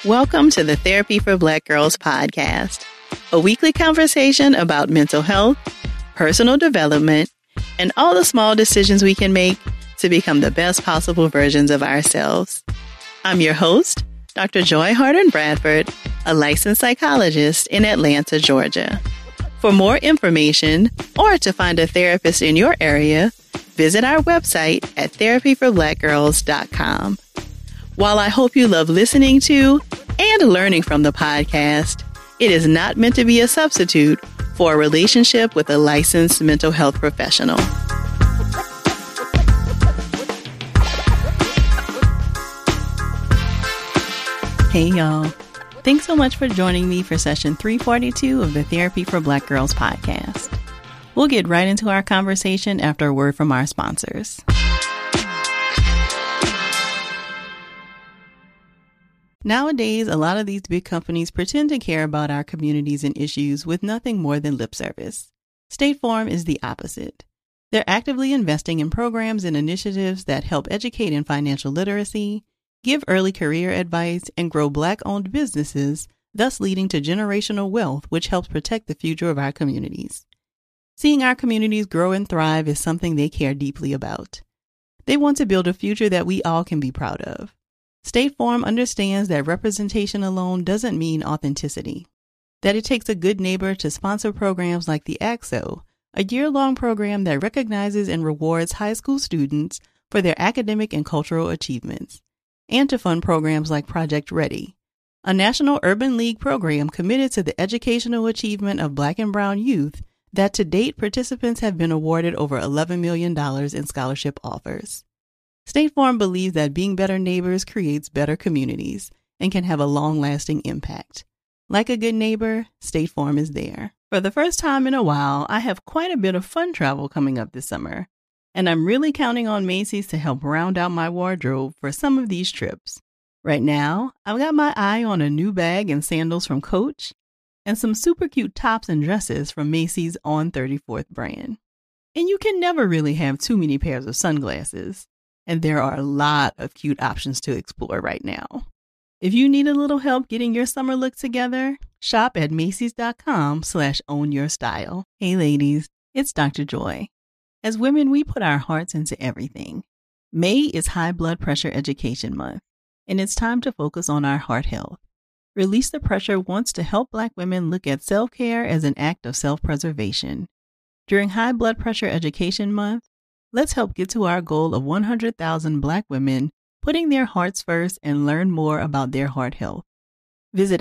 Welcome to the Therapy for Black Girls podcast, a weekly conversation about mental health, personal development, and all the small decisions we can make to become the best possible versions of ourselves. I'm your host, Dr. Joy Harden Bradford, a licensed psychologist in Atlanta, Georgia. For more information or to find a therapist in your area, visit our website at therapyforblackgirls.com. While I hope you love listening to and learning from the podcast, it is not meant to be a substitute for a relationship with a licensed mental health professional. Hey y'all. Thanks so much for joining me for session 342 of the Therapy for Black Girls podcast. We'll get right into our conversation after a word from our sponsors. Nowadays, a lot of these big companies pretend to care about our communities and issues with nothing more than lip service. State Farm is the opposite. They're actively investing in programs and initiatives that help educate in financial literacy, give early career advice, and grow Black-owned businesses, thus leading to generational wealth, which helps protect the future of our communities. Seeing our communities grow and thrive is something they care deeply about. They want to build a future that we all can be proud of. State Farm understands that representation alone doesn't mean authenticity, that it takes a good neighbor to sponsor programs like the ACT-SO, a year-long program that recognizes and rewards high school students for their academic and cultural achievements, and to fund programs like Project Ready, a National Urban League program committed to the educational achievement of Black and Brown youth that to date participants have been awarded over $11 million in scholarship offers. State Farm believes that being better neighbors creates better communities and can have a long-lasting impact. Like a good neighbor, State Farm is there. For the first time in a while, I have quite a bit of fun travel coming up this summer, and I'm really counting on Macy's to help round out my wardrobe for some of these trips. Right now, I've got my eye on a new bag and sandals from Coach and some super cute tops and dresses from Macy's On 34th brand. And you can never really have too many pairs of sunglasses. And there are a lot of cute options to explore right now. If you need a little help getting your summer look together, shop at Macys.com/ownyourstyle. Hey ladies, it's Dr. Joy. As women, we put our hearts into everything. May is High Blood Pressure Education Month, and it's time to focus on our heart health. Release the Pressure wants to help Black women look at self-care as an act of self-preservation. During High Blood Pressure Education Month, let's help get to our goal of 100,000 Black women putting their hearts first and learn more about their heart health. Visit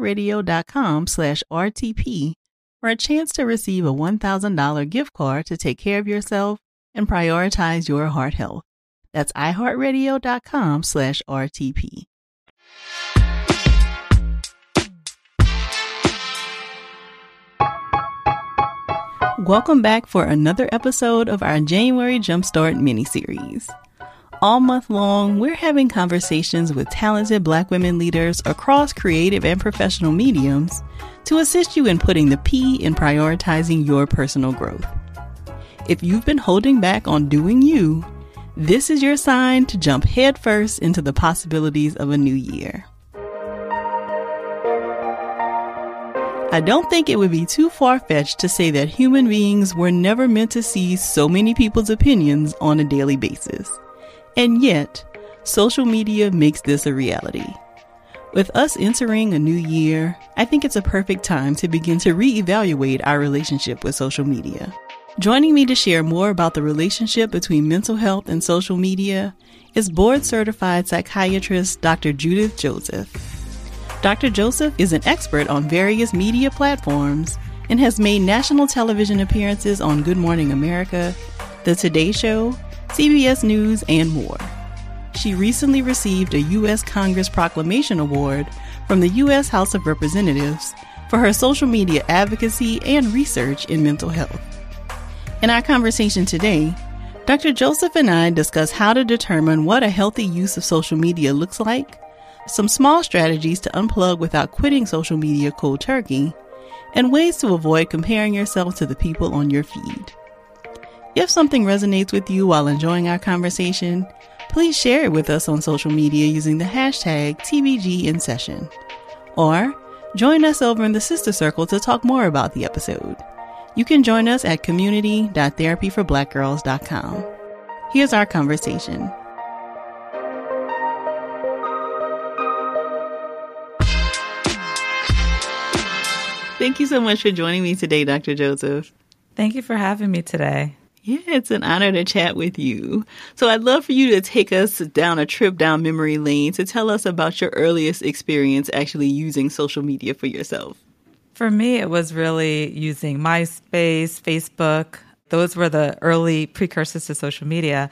iHeartRadio.com/RTP for a chance to receive a $1,000 gift card to take care of yourself and prioritize your heart health. That's iHeartRadio.com/RTP. Welcome back for another episode of our January Jumpstart mini-series. All month long, we're having conversations with talented Black women leaders across creative and professional mediums to assist you in putting the P in prioritizing your personal growth. If you've been holding back on doing you, this is your sign to jump headfirst into the possibilities of a new year. I don't think it would be too far-fetched to say that human beings were never meant to see so many people's opinions on a daily basis. And yet, social media makes this a reality. With us entering a new year, I think it's a perfect time to begin to reevaluate our relationship with social media. Joining me to share more about the relationship between mental health and social media is board-certified psychiatrist Dr. Judith Joseph. Dr. Joseph is an expert on various media platforms and has made national television appearances on Good Morning America, The Today Show, CBS News, and more. She recently received a U.S. Congress Proclamation Award from the U.S. House of Representatives for her social media advocacy and research in mental health. In our conversation today, Dr. Joseph and I discuss how to determine what a healthy use of social media looks like, some small strategies to unplug without quitting social media cold turkey, and ways to avoid comparing yourself to the people on your feed. If something resonates with you while enjoying our conversation, Please share it with us on social media using the hashtag TBGInSession. Or join us over in the Sister Circle to talk more about the episode. You can join us at community.therapyforblackgirls.com. Here's our conversation. Thank you so much for joining me today, Dr. Joseph. Thank you for having me today. Yeah, it's an honor to chat with you. So I'd love for you to take us down a trip down memory lane to tell us about your earliest experience actually using social media for yourself. For me, it was really using MySpace, Facebook. Those were the early precursors to social media.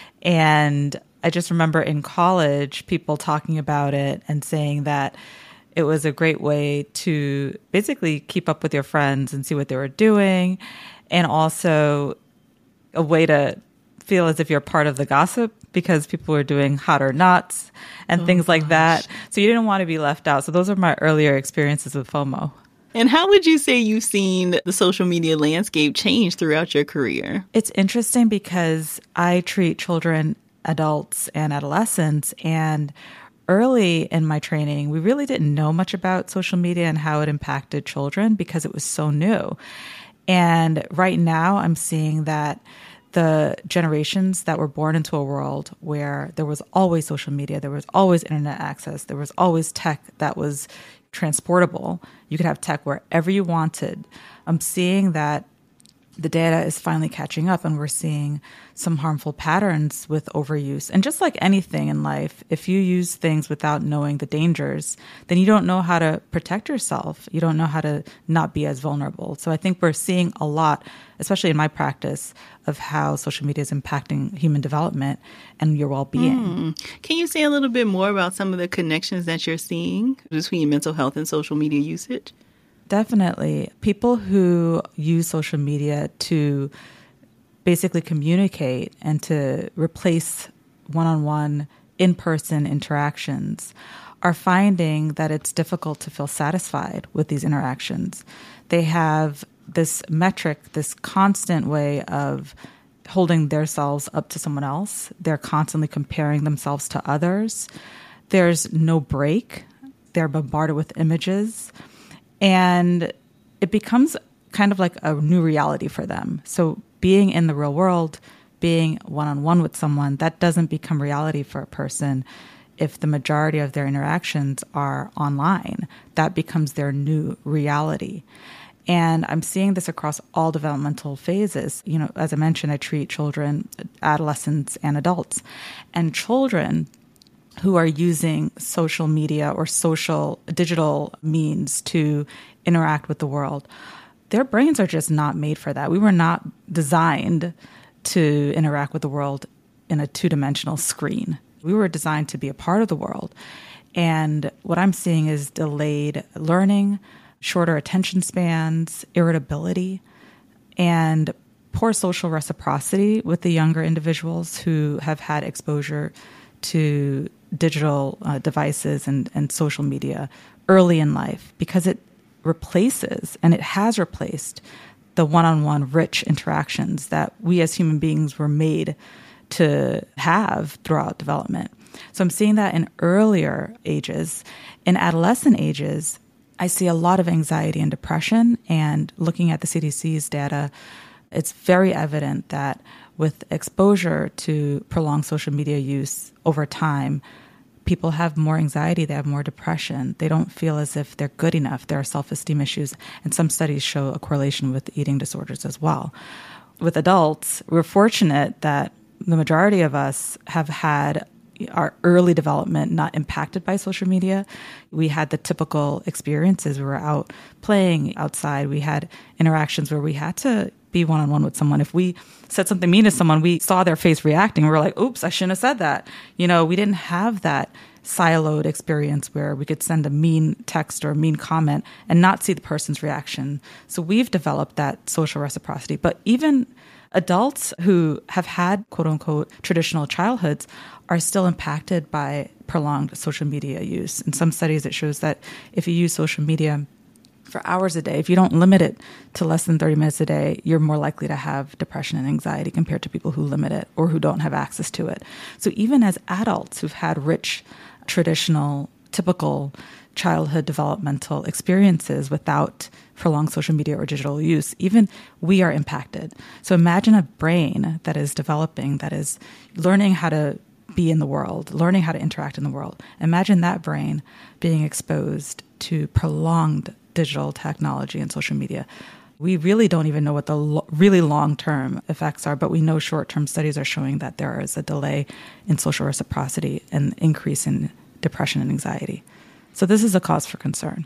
And I just remember in college, people talking about it and saying that it was a great way to basically keep up with your friends and see what they were doing, and also a way to feel as if you're part of the gossip because people were doing hot or nots and things like that. So you didn't want to be left out. So those are my earlier experiences with FOMO. And how would you say you've seen the social media landscape change throughout your career? It's interesting because I treat children, adults, and adolescents, and early in my training, we really didn't know much about social media and how it impacted children because it was so new. And right now I'm seeing that the generations that were born into a world where there was always social media, there was always internet access, there was always tech that was transportable. You could have tech wherever you wanted. I'm seeing that the data is finally catching up, and we're seeing some harmful patterns with overuse. And just like anything in life, if you use things without knowing the dangers, then you don't know how to protect yourself. You don't know how to not be as vulnerable. So I think we're seeing a lot, especially in my practice, of how social media is impacting human development and your well-being. Can you say a little bit more about some of the connections that you're seeing between mental health and social media usage? Definitely. People who use social media to basically communicate and to replace one-on-one in-person interactions are finding that it's difficult to feel satisfied with these interactions. They have this metric, this constant way of holding themselves up to someone else. They're constantly comparing themselves to others. There's no break. They're bombarded with images. And it becomes kind of like a new reality for them. So being in the real world, being one-on-one with someone, that doesn't become reality for a person if the majority of their interactions are online. That becomes their new reality. And I'm seeing this across all developmental phases. You know, as I mentioned, I treat children, adolescents, and adults. And children who are using social media or social digital means to interact with the world, their brains are just not made for that. We were not designed to interact with the world in a two-dimensional screen. We were designed to be a part of the world. And what I'm seeing is delayed learning, shorter attention spans, irritability, and poor social reciprocity with the younger individuals who have had exposure to digital devices and social media early in life, because it replaces, and it has replaced, the one-on-one rich interactions that we as human beings were made to have throughout development. So I'm seeing that in earlier ages. In adolescent ages, I see a lot of anxiety and depression, and looking at the CDC's data, it's very evident that with exposure to prolonged social media use over time, people have more anxiety, they have more depression. They don't feel as if they're good enough. There are self-esteem issues, and some studies show a correlation with eating disorders as well. With adults, we're fortunate that the majority of us have had our early development not impacted by social media. We had the typical experiences. We were out playing outside. We had interactions where we had to be one-on-one with someone. If we said something mean to someone, we saw their face reacting. We were like, oops, I shouldn't have said that. You know, we didn't have that siloed experience where we could send a mean text or a mean comment and not see the person's reaction. So we've developed that social reciprocity. But even adults who have had quote unquote traditional childhoods are still impacted by prolonged social media use. In some studies, it shows that if you use social media for hours a day, if you don't limit it to less than 30 minutes a day, you're more likely to have depression and anxiety compared to people who limit it or who don't have access to it. So even as adults who've had rich, traditional, typical childhood developmental experiences without prolonged social media or digital use, even we are impacted. So imagine a brain that is developing, that is learning how to be in the world, learning how to interact in the world. Imagine that brain being exposed to prolonged digital technology and social media. We really don't even know what the really long-term effects are, but we know short-term studies are showing that there is a delay in social reciprocity and increase in depression and anxiety. So this is a cause for concern.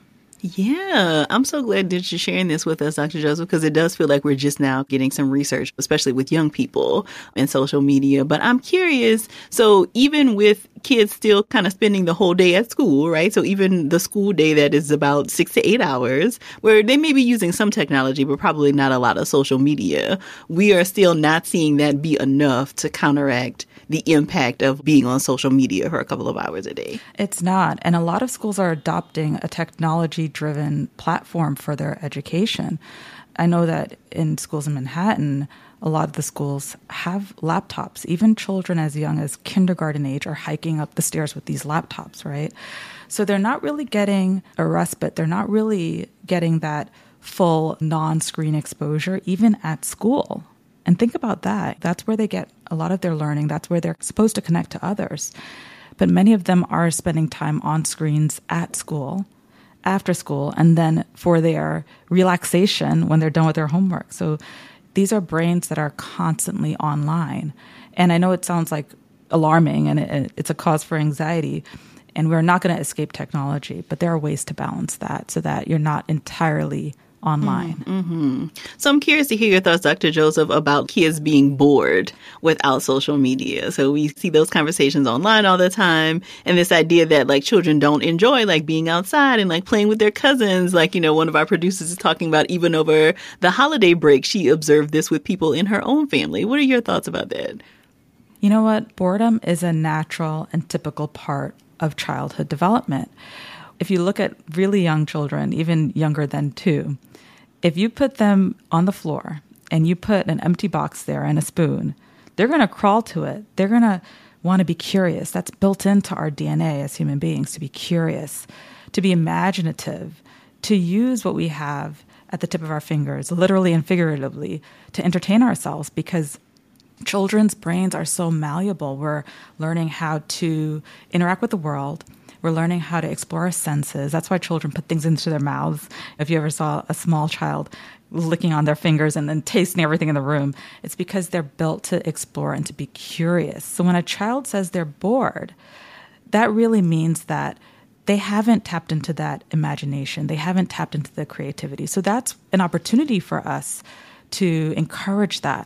Yeah, I'm so glad that you're sharing this with us, Dr. Joseph, because it does feel like we're just now getting some research, especially with young people and social media. But I'm curious, so even with kids still kind of spending the whole day at school, right? So even the school day that is about 6 to 8 hours, where they may be using some technology, but probably not a lot of social media, we are still not seeing that be enough to counteract the impact of being on social media for a couple of hours a day. It's not. And a lot of schools are adopting a technology-driven platform for their education. I know that in schools in Manhattan, a lot of the schools have laptops. Even children as young as kindergarten age are hiking up the stairs with these laptops, right? So they're not really getting a respite. They're not really getting that full non-screen exposure, even at school. And think about that. That's where they get a lot of their learning. That's where they're supposed to connect to others. But many of them are spending time on screens at school, after school, and then for their relaxation when they're done with their homework. So these are brains that are constantly online. And I know it sounds like alarming and it's a cause for anxiety. And we're not going to escape technology, but there are ways to balance that so that you're not entirely online. Mm-hmm. So I'm curious to hear your thoughts, Dr. Joseph, about kids being bored without social media. So we see those conversations online all the time, and this idea that like children don't enjoy like being outside and like playing with their cousins. Like, you know, one of our producers is talking about even over the holiday break, she observed this with people in her own family. What are your thoughts about that? You know what? Boredom is a natural and typical part of childhood development. If you look at really young children, even younger than 2, if you put them on the floor and you put an empty box there and a spoon, they're going to crawl to it. They're going to want to be curious. That's built into our DNA as human beings, to be curious, to be imaginative, to use what we have at the tip of our fingers, literally and figuratively, to entertain ourselves, because children's brains are so malleable. We're learning how to interact with the world. We're learning how to explore our senses. That's why children put things into their mouths. If you ever saw a small child licking on their fingers and then tasting everything in the room, it's because they're built to explore and to be curious. So when a child says they're bored, that really means that they haven't tapped into that imagination. They haven't tapped into the creativity. So that's an opportunity for us to encourage that,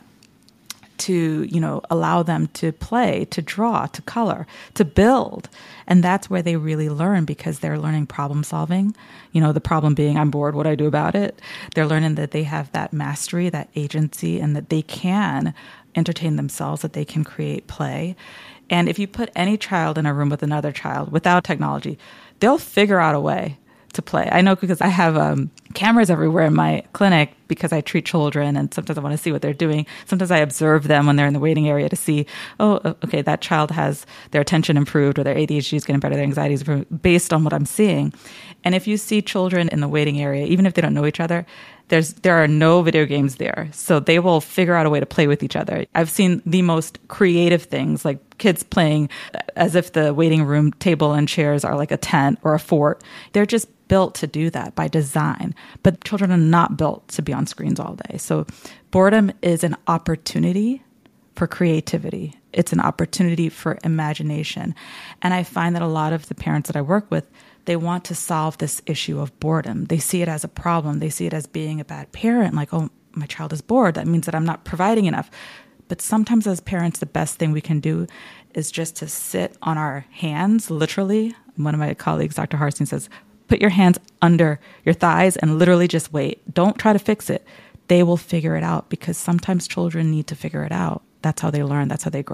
to, you know, allow them to play, to draw, to color, to build. And that's where they really learn, because they're learning problem solving. You know, the problem being, I'm bored, what do I do about it? They're learning that they have that mastery, that agency, and that they can entertain themselves, that they can create play. And if you put any child in a room with another child without technology, they'll figure out a way to play. I know because I have cameras everywhere in my clinic because I treat children, and sometimes I want to see what they're doing. Sometimes I observe them when they're in the waiting area to see, oh, okay, that child has their attention improved or their ADHD is getting better, their anxiety is improved, based on what I'm seeing. And if you see children in the waiting area, even if they don't know each other, there are no video games there. So they will figure out a way to play with each other. I've seen the most creative things, like kids playing as if the waiting room table and chairs are like a tent or a fort. They're just built to do that by design. But children are not built to be on screens all day. So boredom is an opportunity for creativity. It's an opportunity for imagination. And I find that a lot of the parents that I work with, they want to solve this issue of boredom. They see it as a problem. They see it as being a bad parent, like, oh, my child is bored. That means that I'm not providing enough. But sometimes as parents, the best thing we can do is just to sit on our hands, literally. One of my colleagues, Dr. Harstein, says, put your hands under your thighs and literally just wait. Don't try to fix it. They will figure it out, because sometimes children need to figure it out. That's how they learn. That's how they grow.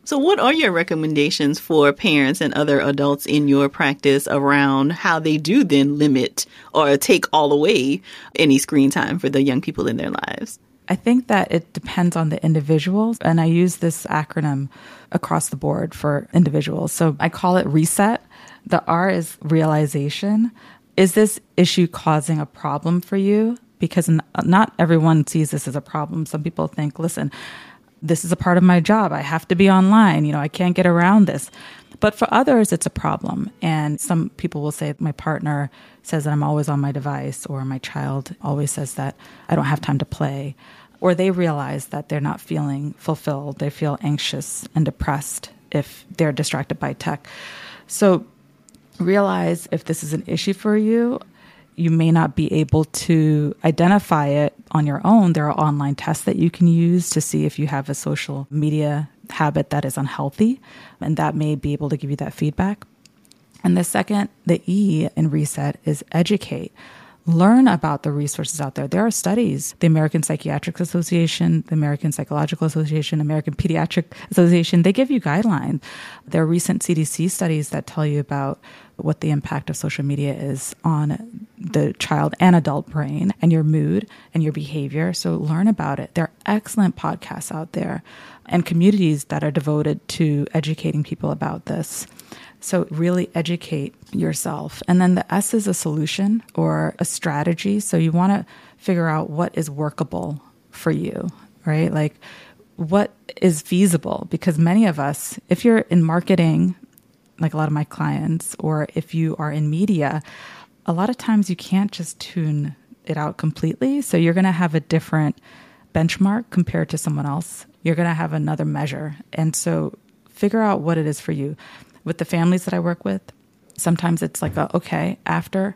So what are your recommendations for parents and other adults in your practice around how they do then limit or take all away any screen time for the young people in their lives? I think that it depends on the individual, and I use this acronym across the board for individuals. So I call it RESET. The R is realization. Is this issue causing a problem for you? Because not everyone sees this as a problem. Some people think, listen, this is a part of my job. I have to be online. I can't get around this. But for others, it's a problem. And some people will say, my partner says that I'm always on my device, or my child always says that I don't have time to play. Or they realize that they're not feeling fulfilled. They feel anxious and depressed if they're distracted by tech. So realize if this is an issue for you. You may not be able to identify it on your own. There are online tests that you can use to see if you have a social media habit that is unhealthy, and that may be able to give you that feedback. And the second, the E in RESET, is educate. Learn about the resources out there. There are studies, the American Psychiatric Association, the American Psychological Association, American Pediatric Association, they give you guidelines. There are recent CDC studies that tell you about what the impact of social media is on the child and adult brain and your mood and your behavior. So learn about it. There are excellent podcasts out there and communities that are devoted to educating people about this. So really educate yourself. And then the S is a solution or a strategy. So you want to figure out what is workable for you, right? Like what is feasible? Because many of us, if you're in marketing, like a lot of my clients, or if you are in media, a lot of times you can't just tune it out completely. So you're going to have a different benchmark compared to someone else. You're going to have another measure. And so figure out what it is for you. With the families that I work with, sometimes it's like, okay, after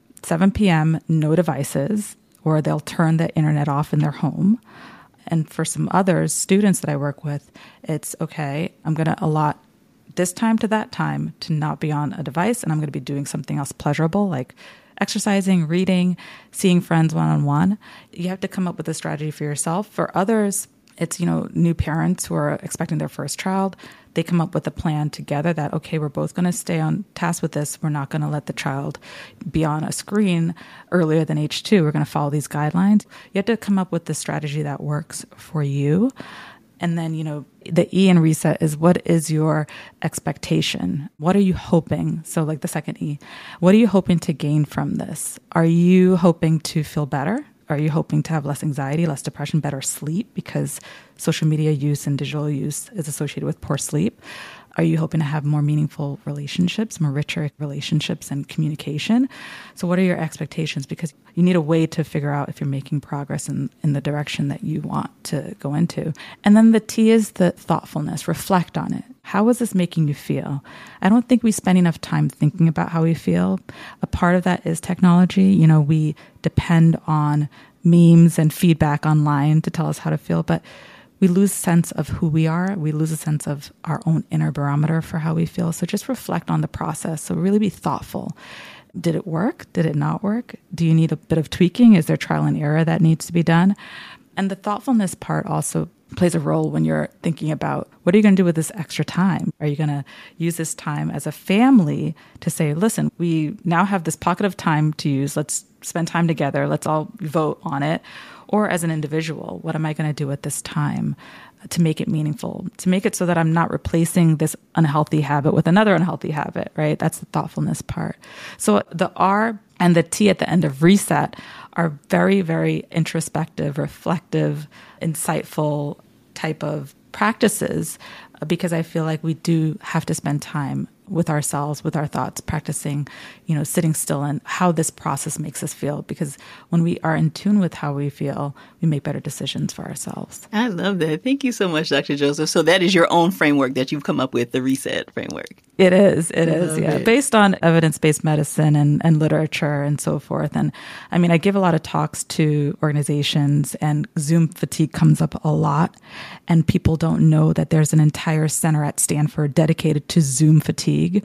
7 p.m., no devices, or they'll turn the internet off in their home. And for some others, students that I work with, it's okay, I'm going to allot this time to that time to not be on a device, and I'm going to be doing something else pleasurable, like exercising, reading, seeing friends one-on-one. You have to come up with a strategy for yourself. For others, it's, new parents who are expecting their first child. They come up with a plan together that, okay, we're both going to stay on task with this. We're not going to let the child be on a screen earlier than age 2. We're going to follow these guidelines. You have to come up with the strategy that works for you. And then, the E in RESET is, what is your expectation? What are you hoping? So like the second E, what are you hoping to gain from this? Are you hoping to feel better? Are you hoping to have less anxiety, less depression, better sleep? Because social media use and digital use is associated with poor sleep. Are you hoping to have more meaningful relationships, more richer relationships and communication? So what are your expectations? Because you need a way to figure out if you're making progress in the direction that you want to go into. And then the T is the thoughtfulness. Reflect on it. How is this making you feel? I don't think we spend enough time thinking about how we feel. A part of that is technology. We depend on memes and feedback online to tell us how to feel, but we lose sense of who we are. We lose a sense of our own inner barometer for how we feel. So just reflect on the process. So really be thoughtful. Did it work? Did it not work? Do you need a bit of tweaking? Is there trial and error that needs to be done? And the thoughtfulness part also plays a role when you're thinking about, what are you going to do with this extra time? Are you going to use this time as a family to say, listen, we now have this pocket of time to use. Let's spend time together. Let's all vote on it. Or as an individual, what am I going to do with this time to make it meaningful, to make it so that I'm not replacing this unhealthy habit with another unhealthy habit, right? That's the thoughtfulness part. So the R and the T at the end of RESET are very, very introspective, reflective, insightful type of practices, because I feel like we do have to spend time with ourselves, with our thoughts, practicing, sitting still and how this process makes us feel. Because when we are in tune with how we feel, we make better decisions for ourselves. I love that. Thank you so much, Dr. Joseph. So that is your own framework that you've come up with, the RESET framework. It is. Yeah. Based on evidence-based medicine and literature and so forth. And I give a lot of talks to organizations, and Zoom fatigue comes up a lot. And people don't know that there's an entire center at Stanford dedicated to Zoom fatigue.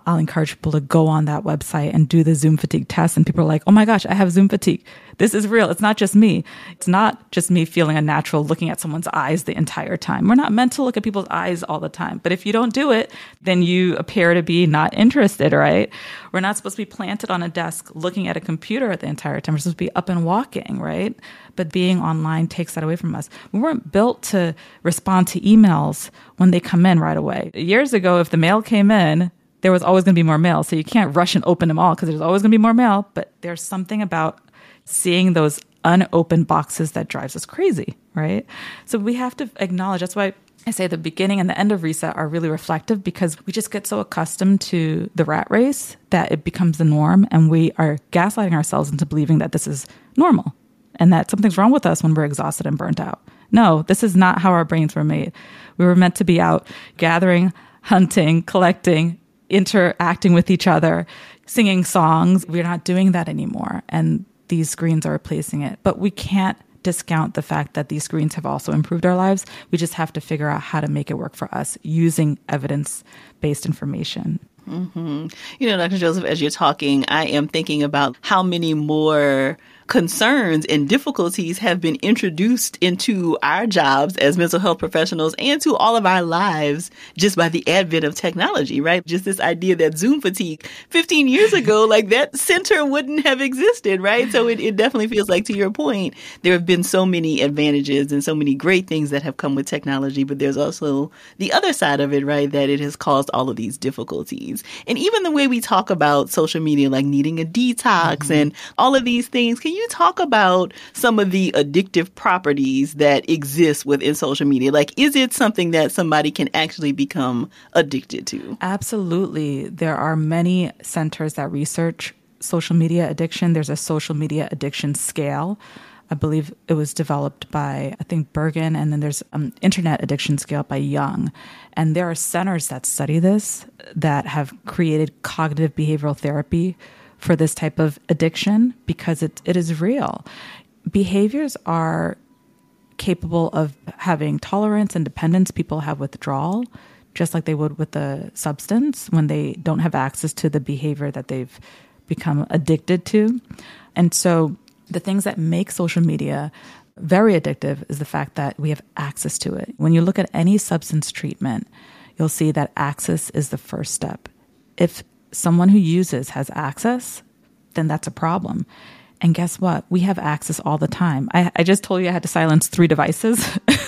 I'll encourage people to go on that website and do the Zoom fatigue test. And people are like, oh my gosh, I have Zoom fatigue. This is real. It's not just me. It's not just me feeling unnatural looking at someone's eyes the entire time. We're not meant to look at people's eyes all the time. But if you don't do it, then you appear to be not interested, right? We're not supposed to be planted on a desk looking at a computer the entire time. We're supposed to be up and walking, right? But being online takes that away from us. We weren't built to respond to emails when they come in right away. Years ago, if the mail came in, there was always going to be more mail. So you can't rush and open them all because there's always going to be more mail. But there's something about seeing those unopened boxes that drives us crazy, right? So we have to acknowledge. That's why I say the beginning and the end of Reset are really reflective, because we just get so accustomed to the rat race that it becomes the norm. And we are gaslighting ourselves into believing that this is normal and that something's wrong with us when we're exhausted and burnt out. No, this is not how our brains were made. We were meant to be out gathering, hunting, collecting, interacting with each other, singing songs. We're not doing that anymore. And these screens are replacing it. But we can't discount the fact that these screens have also improved our lives. We just have to figure out how to make it work for us using evidence-based information. Mm-hmm. You know, Dr. Joseph, as you're talking, I am thinking about how many more concerns and difficulties have been introduced into our jobs as mental health professionals and to all of our lives just by the advent of technology, right? Just this idea that Zoom fatigue 15 years ago, like that center wouldn't have existed, right? So it definitely feels like, to your point, there have been so many advantages and so many great things that have come with technology, but there's also the other side of it, right? That it has caused all of these difficulties. And even the way we talk about social media, like needing a detox and all of these things, can you talk about some of the addictive properties that exist within social media? Like, is it something that somebody can actually become addicted to? Absolutely. There are many centers that research social media addiction. There's a social media addiction scale. I believe it was developed by, I think, Bergen, and then there's an internet addiction scale by Young. And there are centers that study this that have created cognitive behavioral therapy for this type of addiction, because it is real. Behaviors are capable of having tolerance and dependence. People have withdrawal, just like they would with the substance when they don't have access to the behavior that they've become addicted to. And so the things that make social media very addictive is the fact that we have access to it. When you look at any substance treatment, you'll see that access is the first step. If someone who uses has access, then that's a problem. And guess what? We have access all the time. I just told you I had to silence 3 devices.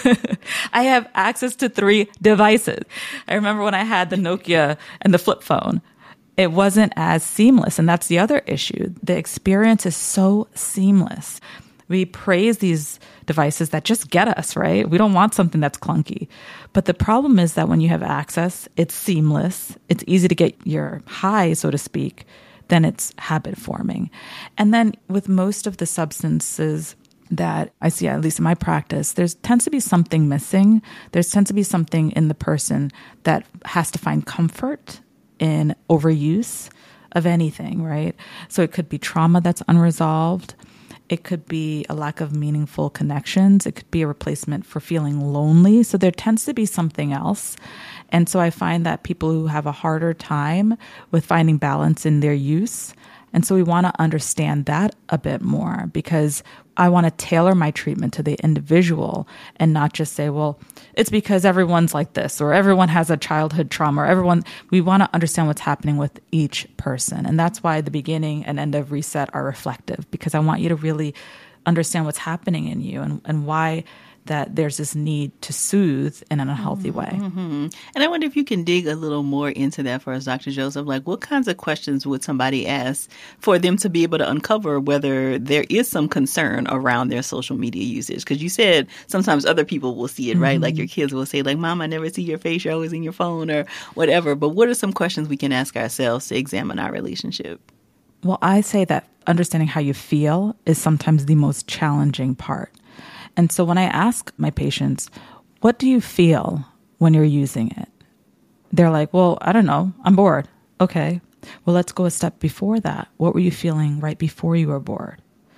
I have access to 3 devices. I remember when I had the Nokia and the flip phone, it wasn't as seamless. And that's the other issue. The experience is so seamless. We praise these devices that just get us, right? We don't want something that's clunky. But the problem is that when you have access, it's seamless. It's easy to get your high, so to speak. Then it's habit forming. And then with most of the substances that I see, at least in my practice, there tends to be something missing. There tends to be something in the person that has to find comfort in overuse of anything, right? So it could be trauma that's unresolved. It could be a lack of meaningful connections. It could be a replacement for feeling lonely. So there tends to be something else. And so I find that people who have a harder time with finding balance in their use. And so we want to understand that a bit more, because I want to tailor my treatment to the individual and not just say, well, it's because everyone's like this, or everyone has a childhood trauma, or we want to understand what's happening with each person. And that's why the beginning and end of Reset are reflective, because I want you to really understand what's happening in you and why that there's this need to soothe in an unhealthy way. Mm-hmm. And I wonder if you can dig a little more into that for us, Dr. Joseph. Like, what kinds of questions would somebody ask for them to be able to uncover whether there is some concern around their social media usage? Because you said sometimes other people will see it, right? Like your kids will say, like, Mom, I never see your face. You're always in your phone or whatever. But what are some questions we can ask ourselves to examine our relationship? Well, I say that understanding how you feel is sometimes the most challenging part. And so when I ask my patients, what do you feel when you're using it? They're like, well, I don't know. I'm bored. Okay. Well, let's go a step before that. What were you feeling right before you were bored?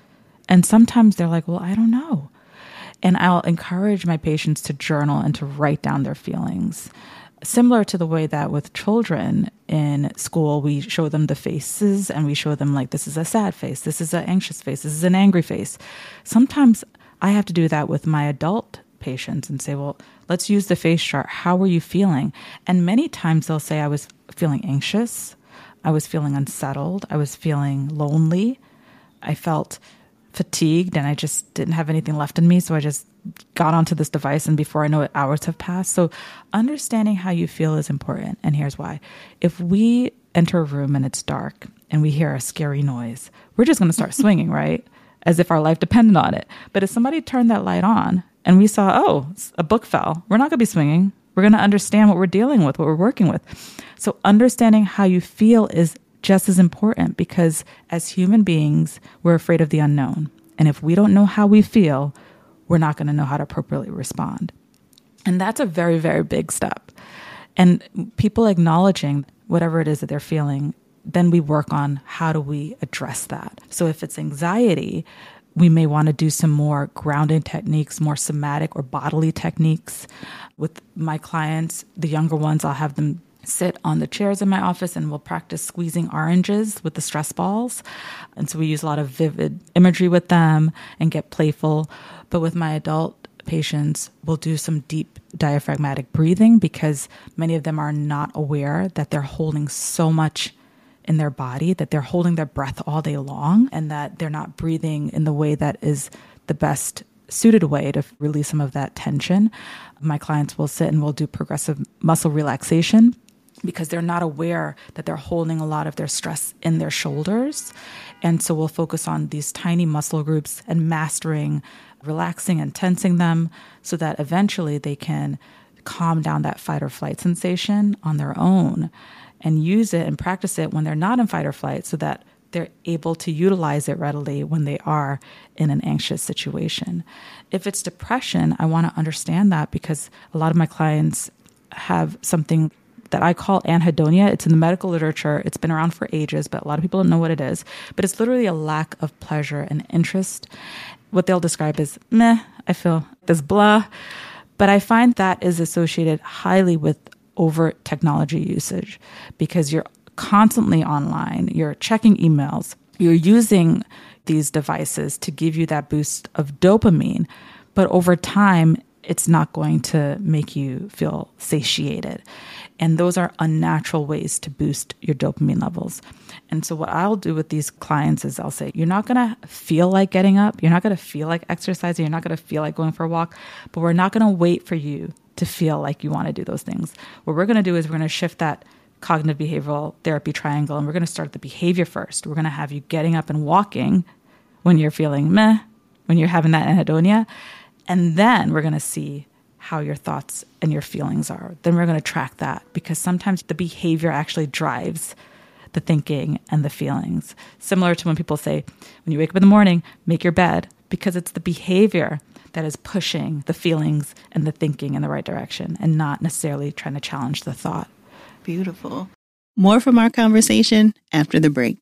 And sometimes they're like, well, I don't know. And I'll encourage my patients to journal and to write down their feelings. Similar to the way that with children in school, we show them the faces and we show them like, this is a sad face, this is an anxious face, this is an angry face. Sometimes I have to do that with my adult patients and say, well, let's use the face chart. How were you feeling? And many times they'll say, I was feeling anxious. I was feeling unsettled. I was feeling lonely. I felt fatigued and I just didn't have anything left in me. So I just got onto this device and before I know it, hours have passed. So understanding how you feel is important. And here's why. If we enter a room and it's dark and we hear a scary noise, we're just going to start swinging, right? As if our life depended on it. But if somebody turned that light on and we saw, oh, a book fell, we're not going to be swinging. We're going to understand what we're dealing with, what we're working with. So understanding how you feel is just as important because as human beings, we're afraid of the unknown. And if we don't know how we feel, we're not going to know how to appropriately respond. And that's a very, very big step. And people acknowledging whatever it is that they're feeling, then we work on how do we address that. So if it's anxiety, we may want to do some more grounding techniques, more somatic or bodily techniques. With my clients, the younger ones, I'll have them sit on the chairs in my office and we'll practice squeezing oranges with the stress balls. And so we use a lot of vivid imagery with them and get playful. But with my adult patients, we'll do some deep diaphragmatic breathing because many of them are not aware that they're holding so much in their body, that they're holding their breath all day long and that they're not breathing in the way that is the best suited way to release some of that tension. My clients will sit and we'll do progressive muscle relaxation because they're not aware that they're holding a lot of their stress in their shoulders. And so we'll focus on these tiny muscle groups and mastering, relaxing and tensing them so that eventually they can calm down that fight or flight sensation on their own and use it and practice it when they're not in fight or flight so that they're able to utilize it readily when they are in an anxious situation. If it's depression, I want to understand that because a lot of my clients have something that I call anhedonia. It's in the medical literature. It's been around for ages, but a lot of people don't know what it is. But it's literally a lack of pleasure and interest. What they'll describe as, meh, I feel this blah. But I find that is associated highly with over technology usage because you're constantly online, you're checking emails, you're using these devices to give you that boost of dopamine. But over time, it's not going to make you feel satiated. And those are unnatural ways to boost your dopamine levels. And so what I'll do with these clients is I'll say, you're not going to feel like getting up. You're not going to feel like exercising. You're not going to feel like going for a walk. But we're not going to wait for you to feel like you want to do those things. What we're going to do is we're going to shift that cognitive behavioral therapy triangle. And we're going to start the behavior first. We're going to have you getting up and walking when you're feeling meh, when you're having that anhedonia. And then we're going to see how your thoughts and your feelings are. Then we're going to track that because sometimes the behavior actually drives the thinking and the feelings. Similar to when people say, when you wake up in the morning, make your bed, because it's the behavior that is pushing the feelings and the thinking in the right direction and not necessarily trying to challenge the thought. Beautiful. More from our conversation after the break.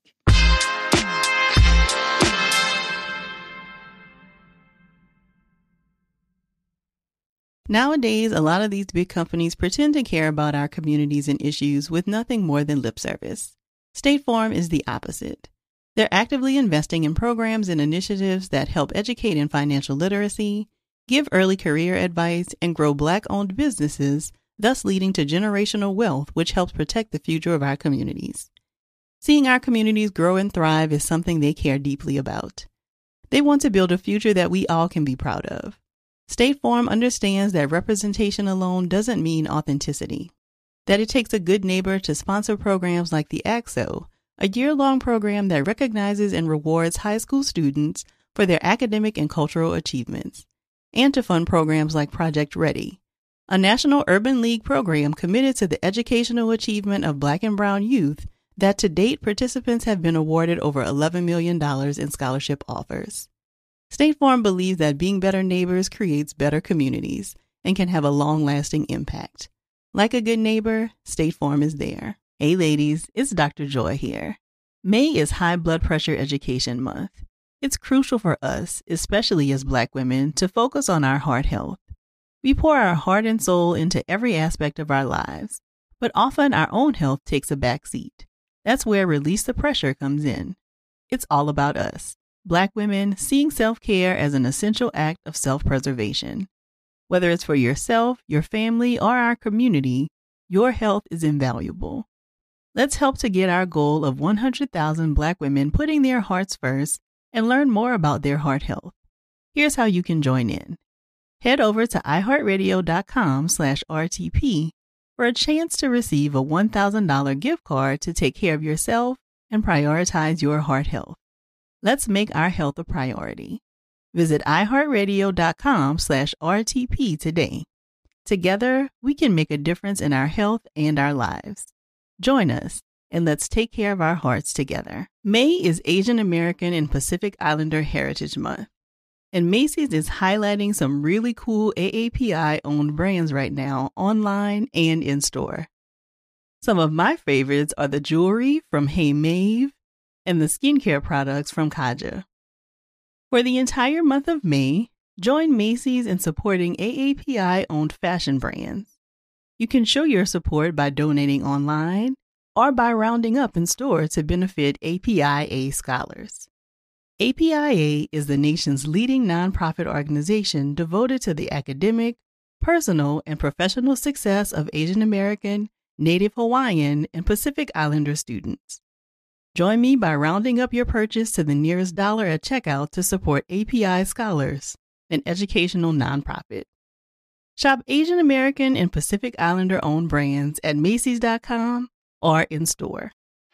Nowadays, a lot of these big companies pretend to care about our communities and issues with nothing more than lip service. State Farm is the opposite. They're actively investing in programs and initiatives that help educate in financial literacy, give early career advice, and grow Black-owned businesses, thus leading to generational wealth, which helps protect the future of our communities. Seeing our communities grow and thrive is something they care deeply about. They want to build a future that we all can be proud of. State Farm understands that representation alone doesn't mean authenticity, that it takes a good neighbor to sponsor programs like the ACT-SO, a year-long program that recognizes and rewards high school students for their academic and cultural achievements, and to fund programs like Project Ready, a national urban league program committed to the educational achievement of Black and Brown youth that to date participants have been awarded over $11 million in scholarship offers. State Farm believes that being better neighbors creates better communities and can have a long-lasting impact. Like a good neighbor, State Farm is there. Hey ladies, it's Dr. Joy here. May is High Blood Pressure Education Month. It's crucial for us, especially as Black women, to focus on our heart health. We pour our heart and soul into every aspect of our lives, but often our own health takes a back seat. That's where Release the Pressure comes in. It's all about us, Black women, seeing self-care as an essential act of self-preservation. Whether it's for yourself, your family, or our community, your health is invaluable. Let's help to get our goal of 100,000 Black women putting their hearts first and learn more about their heart health. Here's how you can join in. Head over to iHeartRadio.com/RTP for a chance to receive a $1,000 gift card to take care of yourself and prioritize your heart health. Let's make our health a priority. Visit iHeartRadio.com/RTP today. Together, we can make a difference in our health and our lives. Join us, and let's take care of our hearts together. May is Asian American and Pacific Islander Heritage Month, and Macy's is highlighting some really cool AAPI-owned brands right now, online and in store. Some of my favorites are the jewelry from Hey Maeve and the skincare products from Kaja. For the entire month of May, join Macy's in supporting AAPI-owned fashion brands. You can show your support by donating online or by rounding up in store to benefit APIA scholars. APIA is the nation's leading nonprofit organization devoted to the academic, personal, and professional success of Asian American, Native Hawaiian, and Pacific Islander students. Join me by rounding up your purchase to the nearest dollar at checkout to support API Scholars, an educational nonprofit. Shop Asian American and Pacific Islander-owned brands at Macy's.com or in store.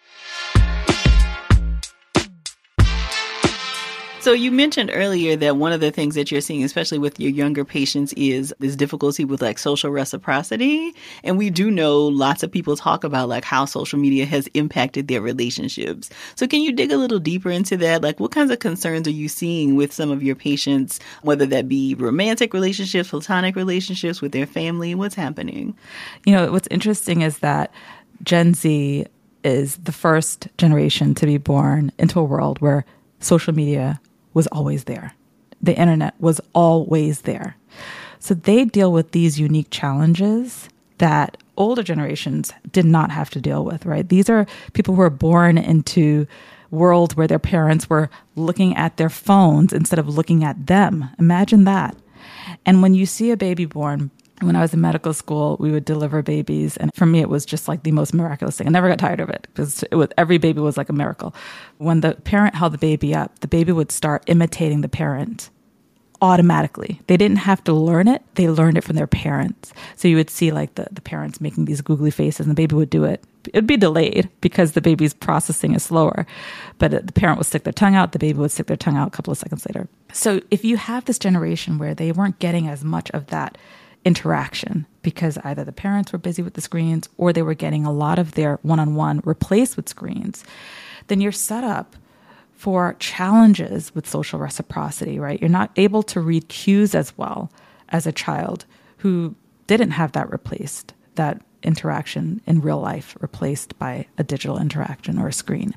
So you mentioned earlier that one of the things that you're seeing, especially with your younger patients, is this difficulty with like social reciprocity. And we do know lots of people talk about like how social media has impacted their relationships. So can you dig a little deeper into that? Like what kinds of concerns are you seeing with some of your patients, whether that be romantic relationships, platonic relationships with their family? What's happening? You know, what's interesting is that Gen Z is the first generation to be born into a world where social media was always there. The internet was always there. So they deal with these unique challenges that older generations did not have to deal with, right? These are people who were born into worlds where their parents were looking at their phones instead of looking at them. Imagine that. And when you see a baby born, when I was in medical school, we would deliver babies. And for me, it was just like the most miraculous thing. I never got tired of it because every baby was like a miracle. When the parent held the baby up, the baby would start imitating the parent automatically. They didn't have to learn it. They learned it from their parents. So you would see like the parents making these googly faces and the baby would do it. It'd be delayed because the baby's processing is slower. But the parent would stick their tongue out. The baby would stick their tongue out a couple of seconds later. So if you have this generation where they weren't getting as much of that interaction because either the parents were busy with the screens or they were getting a lot of their one-on-one replaced with screens, then you're set up for challenges with social reciprocity, right? You're not able to read cues as well as a child who didn't have that replaced, that interaction in real life replaced by a digital interaction or a screen.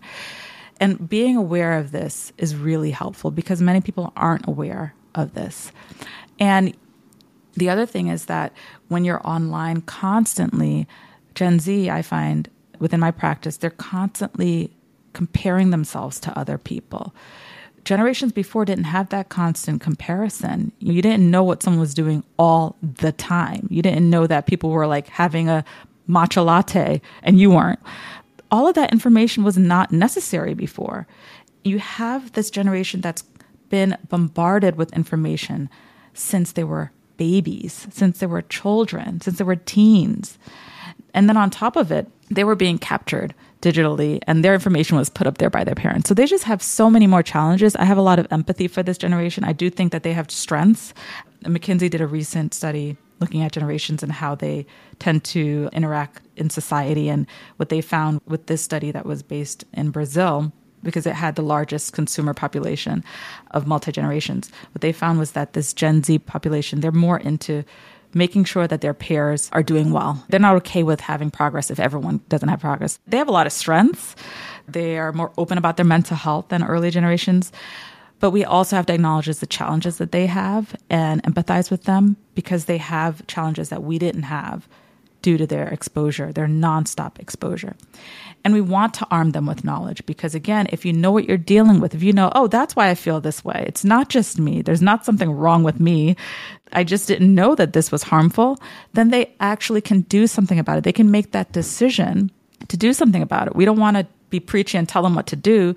And being aware of this is really helpful because many people aren't aware of this. And the other thing is that when you're online constantly, Gen Z, I find within my practice, they're constantly comparing themselves to other people. Generations before didn't have that constant comparison. You didn't know what someone was doing all the time. You didn't know that people were like having a matcha latte and you weren't. All of that information was not necessary before. You have this generation that's been bombarded with information since they were babies, since they were children, since they were teens. And then on top of it, they were being captured digitally and their information was put up there by their parents. So they just have so many more challenges. I have a lot of empathy for this generation. I do think that they have strengths. McKinsey did a recent study looking at generations and how they tend to interact in society. And what they found with this study that was based in Brazil, because it had the largest consumer population of multi-generations, what they found was that this Gen Z population, they're more into making sure that their peers are doing well. They're not okay with having progress if everyone doesn't have progress. They have a lot of strengths. They are more open about their mental health than early generations. But we also have to acknowledge the challenges that they have and empathize with them because they have challenges that we didn't have due to their exposure, their nonstop exposure. And we want to arm them with knowledge because, again, if you know what you're dealing with, if you know, oh, that's why I feel this way. It's not just me. There's not something wrong with me. I just didn't know that this was harmful. Then they actually can do something about it. They can make that decision to do something about it. We don't want to be preachy and tell them what to do.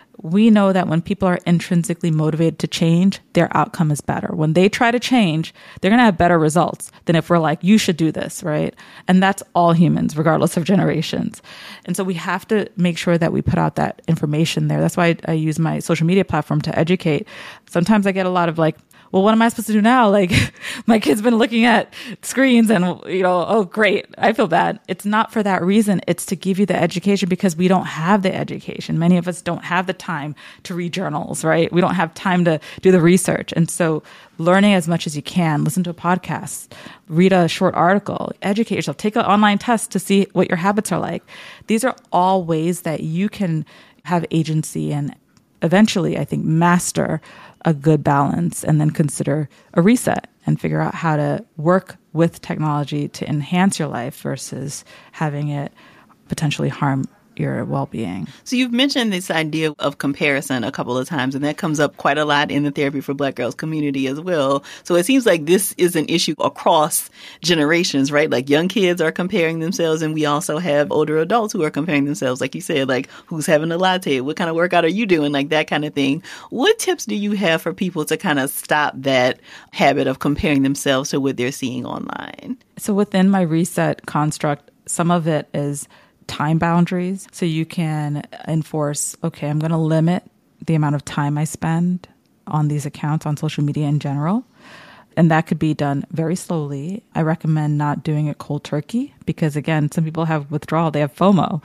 We know that when people are intrinsically motivated to change, their outcome is better. When they try to change, they're going to have better results than if we're like, you should do this, right? And that's all humans, regardless of generations. And so we have to make sure that we put out that information there. That's why I use my social media platform to educate. Sometimes I get a lot of like, well, what am I supposed to do now? Like, my kid's been looking at screens and, oh, great, I feel bad. It's not for that reason. It's to give you the education because we don't have the education. Many of us don't have the time to read journals, right? We don't have time to do the research. And so learning as much as you can, listen to a podcast, read a short article, educate yourself, take an online test to see what your habits are like. These are all ways that you can have agency and eventually, I think, master a good balance and then consider a reset and figure out how to work with technology to enhance your life versus having it potentially harm your well-being. So you've mentioned this idea of comparison a couple of times, and that comes up quite a lot in the Therapy for Black Girls community as well. So it seems like this is an issue across generations, right? Like young kids are comparing themselves, and we also have older adults who are comparing themselves, like you said, like who's having a latte, what kind of workout are you doing, like that kind of thing. What tips do you have for people to kind of stop that habit of comparing themselves to what they're seeing online? So within my reset construct, some of it is time boundaries. So you can enforce, okay, I'm going to limit the amount of time I spend on these accounts on social media in general. And that could be done very slowly. I recommend not doing it cold turkey because, again, some people have withdrawal, they have FOMO.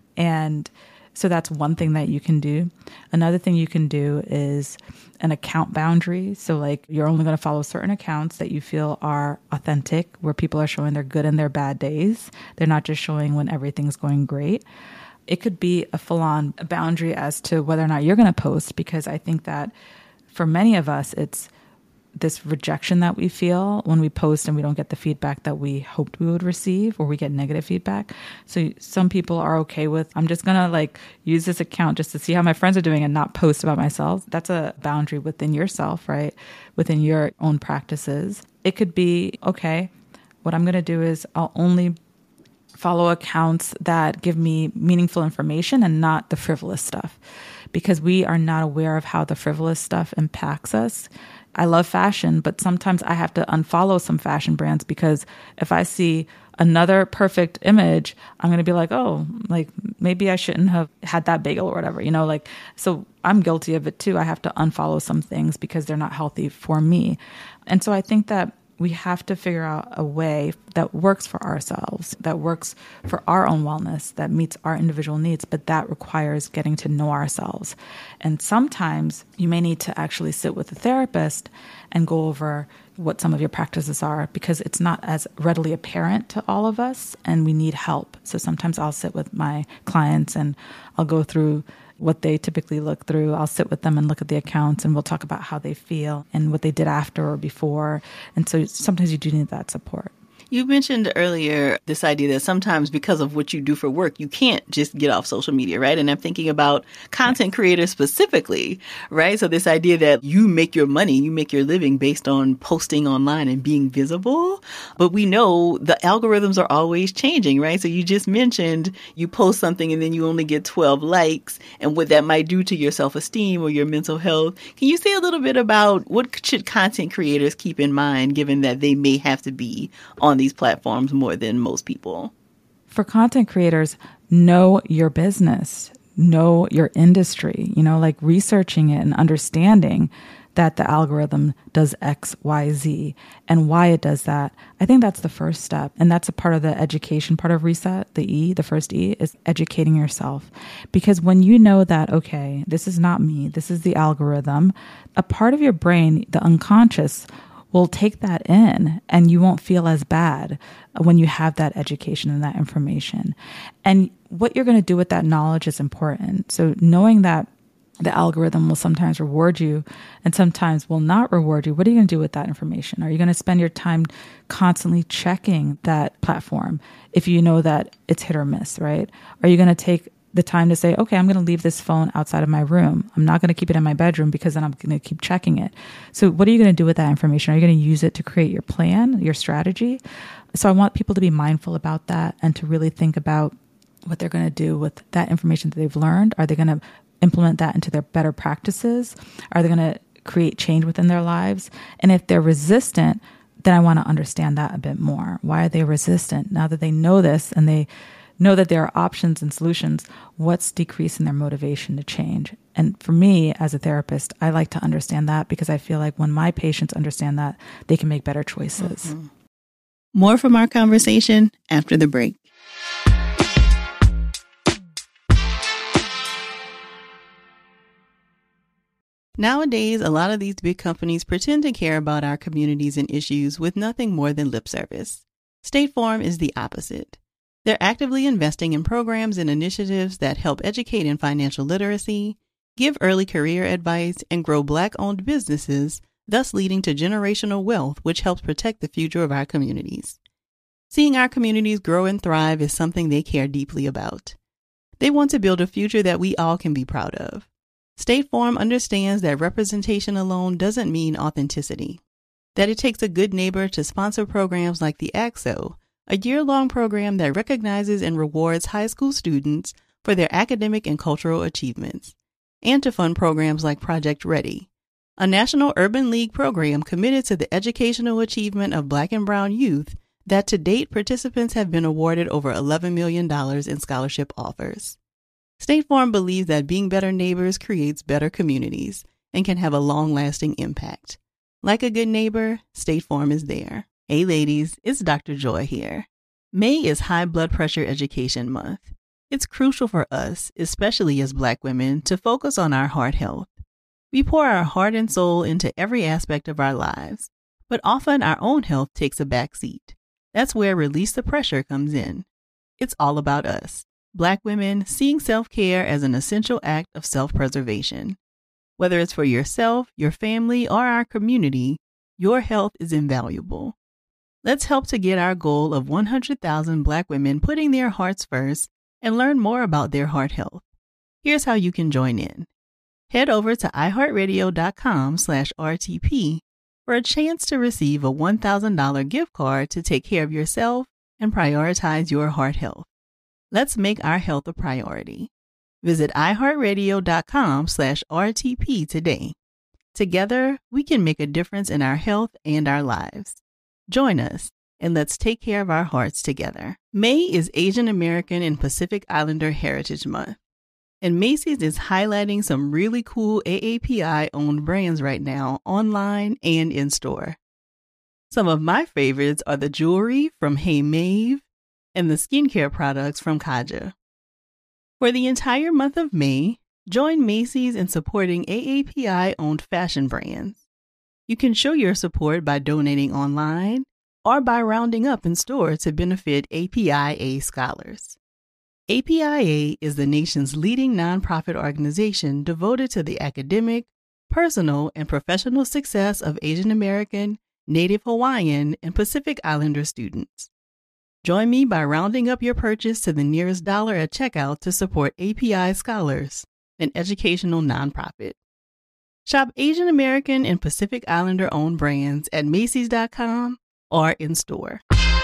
And so that's one thing that you can do. Another thing you can do is an account boundary. So like you're only going to follow certain accounts that you feel are authentic, where people are showing their good and their bad days. They're not just showing when everything's going great. It could be a full-on boundary as to whether or not you're going to post, because I think that for many of us, it's this rejection that we feel when we post and we don't get the feedback that we hoped we would receive, or we get negative feedback. So some people are okay with, I'm just going to like use this account just to see how my friends are doing and not post about myself. That's a boundary within yourself, right? Within your own practices. It could be, okay, what I'm going to do is I'll only follow accounts that give me meaningful information and not the frivolous stuff, because we are not aware of how the frivolous stuff impacts us. I love fashion, but sometimes I have to unfollow some fashion brands because if I see another perfect image, I'm going to be like, oh, like maybe I shouldn't have had that bagel or whatever, like, so I'm guilty of it too. I have to unfollow some things because they're not healthy for me. And so I think that we have to figure out a way that works for ourselves, that works for our own wellness, that meets our individual needs, but that requires getting to know ourselves. And sometimes you may need to actually sit with a therapist and go over what some of your practices are, because it's not as readily apparent to all of us and we need help. So sometimes I'll sit with my clients and I'll go through what they typically look through. I'll sit with them and look at the accounts and we'll talk about how they feel and what they did after or before. And so sometimes you do need that support. You mentioned earlier this idea that sometimes because of what you do for work, you can't just get off social media, right? And I'm thinking about content creators specifically, right? So this idea that you make your money, you make your living based on posting online and being visible. But we know the algorithms are always changing, right? So you just mentioned you post something and then you only get 12 likes and what that might do to your self-esteem or your mental health. Can you say a little bit about what should content creators keep in mind, given that they may have to be on these platforms more than most people? For content creators, know your business, know your industry, like researching it and understanding that the algorithm does X, Y, Z and why it does that. I think that's the first step. And that's a part of the education part of Reset. The first E is educating yourself. Because when you know that, okay, this is not me, this is the algorithm, a part of your brain, the unconscious, will take that in and you won't feel as bad when you have that education and that information. And what you're going to do with that knowledge is important. So knowing that The algorithm will sometimes reward you and sometimes will not reward you. What are you going to do with that information? Are you going to spend your time constantly checking that platform if you know that it's hit or miss, right? Are you going to take the time to say, okay, I'm going to leave this phone outside of my room. I'm not going to keep it in my bedroom because then I'm going to keep checking it. So what are you going to do with that information? Are you going to use it to create your plan, your strategy? So I want people to be mindful about that and to really think about what they're going to do with that information that they've learned. Are they going to implement that into their better practices? Are they going to create change within their lives? And if they're resistant, then I want to understand that a bit more. Why are they resistant? Now that they know this and they know that there are options and solutions, what's decreasing their motivation to change? And for me, as a therapist, I like to understand that because I feel like when my patients understand that, they can make better choices. Mm-hmm. More from our conversation after the break. Nowadays, a lot of these big companies pretend to care about our communities and issues with nothing more than lip service. State Farm is the opposite. They're actively investing in programs and initiatives that help educate in financial literacy, give early career advice, and grow Black-owned businesses, thus leading to generational wealth, which helps protect the future of our communities. Seeing our communities grow and thrive is something they care deeply about. They want to build a future that we all can be proud of. State Farm understands that representation alone doesn't mean authenticity, that it takes a good neighbor to sponsor programs like the ACT-SO, a year-long program that recognizes and rewards high school students for their academic and cultural achievements, and to fund programs like Project Ready, a National Urban League program committed to the educational achievement of Black and Brown youth that to date participants have been awarded over $11 million in scholarship offers. State Farm believes that being better neighbors creates better communities and can have a long-lasting impact. Like a good neighbor, State Farm is there. Hey ladies, it's Dr. Joy here. May is High Blood Pressure Education Month. It's crucial for us, especially as Black women, to focus on our heart health. We pour our heart and soul into every aspect of our lives, but often our own health takes a back seat. That's where Release the Pressure comes in. It's all about us, Black women, seeing self-care as an essential act of self-preservation. Whether it's for yourself, your family, or our community, your health is invaluable. Let's help to get our goal of 100,000 Black women putting their hearts first and learn more about their heart health. Here's how you can join in. Head over to iHeartRadio.com/RTP for a chance to receive a $1,000 gift card to take care of yourself and prioritize your heart health. Let's make our health a priority. Visit iHeartRadio.com/RTP today. Together, we can make a difference in our health and our lives. Join us, and let's take care of our hearts together. May is Asian American and Pacific Islander Heritage Month, and Macy's is highlighting some really cool AAPI-owned brands right now, online and in store. Some of my favorites are the jewelry from Hey Maeve and the skincare products from Kaja. For the entire month of May, join Macy's in supporting AAPI-owned fashion brands. You can show your support by donating online or by rounding up in store to benefit APIA scholars. APIA is the nation's leading nonprofit organization devoted to the academic, personal, and professional success of Asian American, Native Hawaiian, and Pacific Islander students. Join me by rounding up your purchase to the nearest dollar at checkout to support API Scholars, an educational nonprofit. Shop Asian American and Pacific Islander-owned brands at Macy's.com or in store.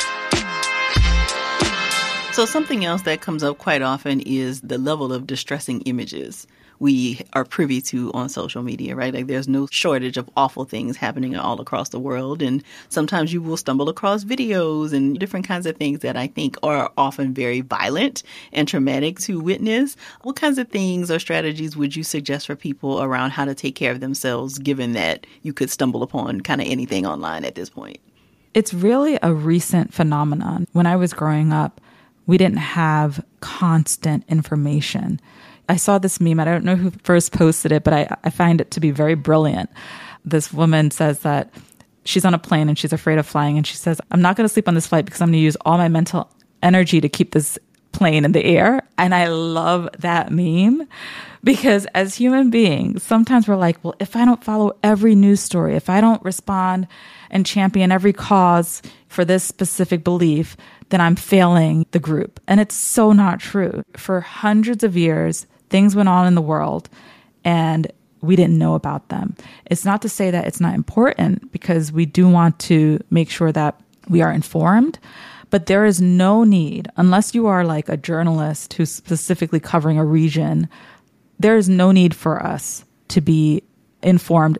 So something else that comes up quite often is the level of distressing images we are privy to on social media, right? Like there's no shortage of awful things happening all across the world. And sometimes you will stumble across videos and different kinds of things that I think are often very violent and traumatic to witness. What kinds of things or strategies would you suggest for people around how to take care of themselves, given that you could stumble upon kind of anything online at this point? It's really a recent phenomenon. When I was growing up, we didn't have constant information. I saw this meme. I don't know who first posted it, but I find it to be very brilliant. This woman says that she's on a plane and she's afraid of flying. And she says, I'm not going to sleep on this flight because I'm going to use all my mental energy to keep this plane in the air. And I love that meme because as human beings, sometimes we're like, well, if I don't follow every news story, if I don't respond and champion every cause for this specific belief, then I'm failing the group. And it's so not true. For hundreds of years, things went on in the world and we didn't know about them. It's not to say that it's not important, because we do want to make sure that we are informed, but there is no need, unless you are like a journalist who's specifically covering a region, there is no need for us to be informed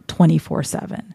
24/7.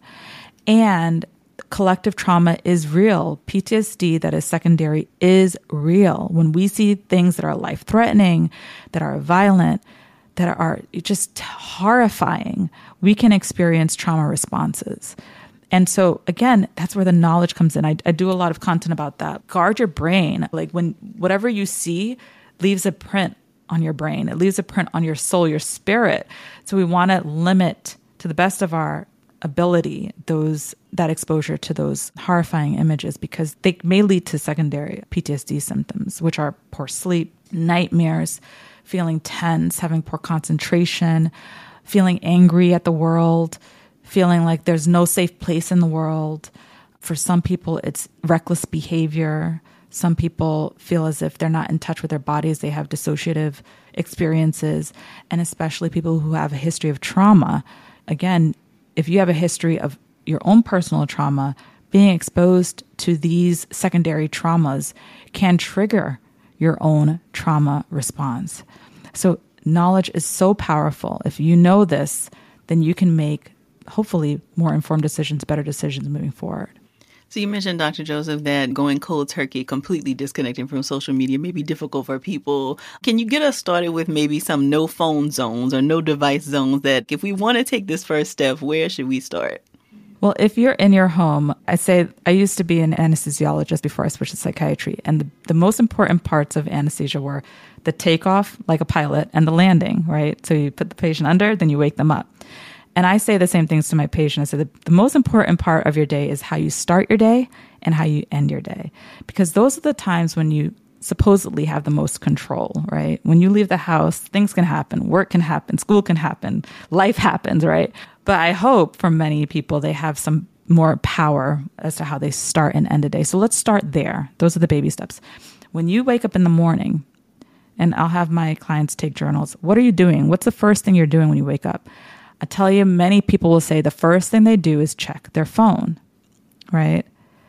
And collective trauma is real. PTSD that is secondary is real. When we see things that are life-threatening, that are violent, that are just horrifying, we can experience trauma responses. And so again, that's where the knowledge comes in. I do a lot of content about that. Guard your brain. Like when whatever you see leaves a print on your brain, it leaves a print on your soul, your spirit. So we want to limit to the best of our ability that exposure to those horrifying images, because they may lead to secondary PTSD symptoms, which are poor sleep, nightmares, feeling tense, having poor concentration, feeling angry at the world, feeling like there's no safe place in the world. For some people, it's reckless behavior. Some people feel as if they're not in touch with their bodies. They have dissociative experiences, and especially people who have a history of trauma. Again, if you have a history of your own personal trauma, being exposed to these secondary traumas can trigger your own trauma response. So knowledge is so powerful. If you know this, then you can make, hopefully, more informed decisions, better decisions moving forward. So you mentioned, Dr. Joseph, that going cold turkey, completely disconnecting from social media may be difficult for people. Can you get us started with maybe some no phone zones or no device zones that if we want to take this first step, where should we start? Well, if you're in your home, I used to be an anesthesiologist before I switched to psychiatry. And the most important parts of anesthesia were the takeoff, like a pilot, and the landing, right? So you put the patient under, then you wake them up. And I say the same things to my patients. I say the most important part of your day is how you start your day and how you end your day. Because those are the times when you supposedly have the most control, right? When you leave the house, things can happen, work can happen, school can happen, life happens, right? But I hope for many people, they have some more power as to how they start and end a day. So let's start there. Those are the baby steps. When you wake up in the morning, and I'll have my clients take journals, what are you doing? What's the first thing you're doing when you wake up? I tell you, many people will say the first thing they do is check their phone, right?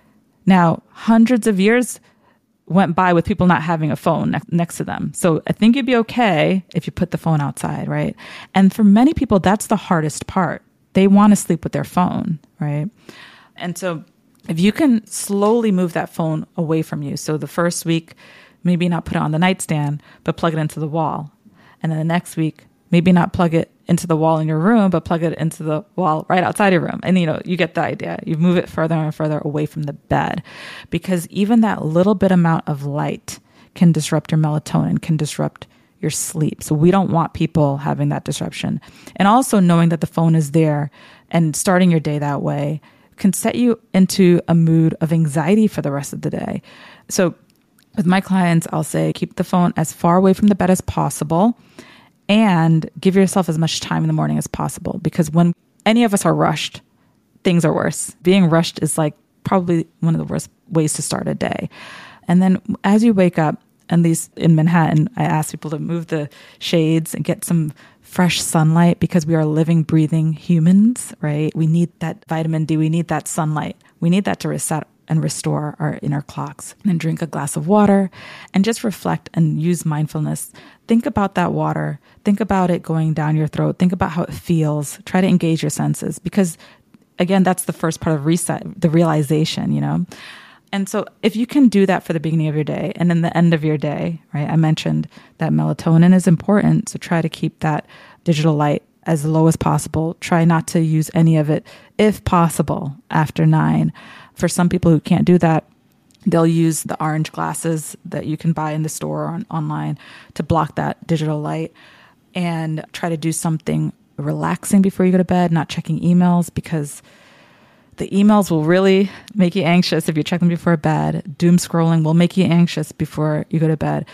Now, hundreds of years went by with people not having a phone next to them. So I think you'd be okay if you put the phone outside, right? And for many people, that's the hardest part. They want to sleep with their phone, right? And so if you can slowly move that phone away from you, so the first week, maybe not put it on the nightstand, but plug it into the wall. And then the next week, maybe not plug it into the wall in your room, but plug it into the wall right outside your room. And, you get the idea. You move it further and further away from the bed, because even that little bit amount of light can disrupt your melatonin, can disrupt your sleep. So we don't want people having that disruption. And also knowing that the phone is there and starting your day that way can set you into a mood of anxiety for the rest of the day. So with my clients, I'll say, keep the phone as far away from the bed as possible, and give yourself as much time in the morning as possible, because when any of us are rushed, things are worse. Being rushed is like probably one of the worst ways to start a day. And then as you wake up, at least in Manhattan, I ask people to move the shades and get some fresh sunlight, because we are living, breathing humans, right? We need that vitamin D. We need that sunlight. We need that to reset and restore our inner clocks. And then drink a glass of water and just reflect and use mindfulness. Think about that water. Think about it going down your throat. Think about how it feels. Try to engage your senses, because again, that's the first part of reset, the realization, And so if you can do that for the beginning of your day and then the end of your day, right? I mentioned that melatonin is important. So try to keep that digital light as low as possible. Try not to use any of it, if possible, after 9. For some people who can't do that, they'll use the orange glasses that you can buy in the store or online to block that digital light, and try to do something relaxing before you go to bed, not checking emails, because the emails will really make you anxious if you check them before bed. Doom scrolling will make you anxious before you go to bed.